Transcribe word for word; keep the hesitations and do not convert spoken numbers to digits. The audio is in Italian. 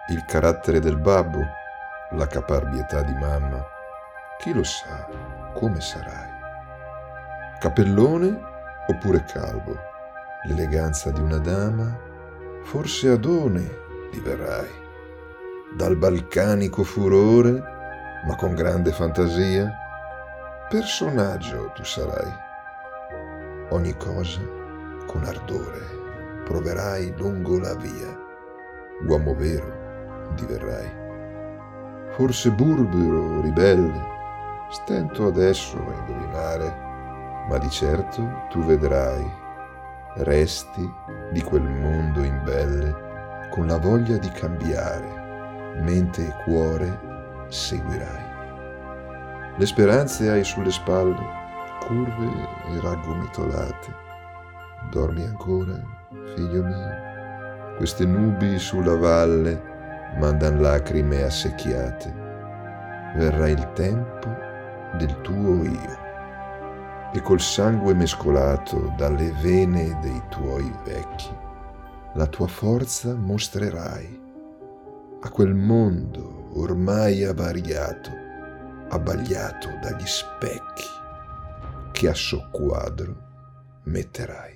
Il carattere del babbo, la caparbietà di mamma, chi lo sa come sarai? Capellone oppure calvo? L'eleganza di una dama, forse Adone diverrai. Dal balcanico furore, ma con grande fantasia, personaggio tu sarai. Ogni cosa con ardore proverai lungo la via, uomo vero diverrai. Forse burbero, ribelle, stento adesso a indovinare, ma di certo tu vedrai resti di quel mondo imbelle con la voglia di cambiare, mente e cuore seguirai. Le speranze hai sulle spalle, curve e raggomitolate. Dormi ancora, figlio mio? Queste nubi sulla valle mandan lacrime assecchiate. Verrà il tempo del tuo io, e col sangue mescolato dalle vene dei tuoi vecchi, la tua forza mostrerai a quel mondo ormai avariato, abbagliato dagli specchi, che a soqquadro metterai.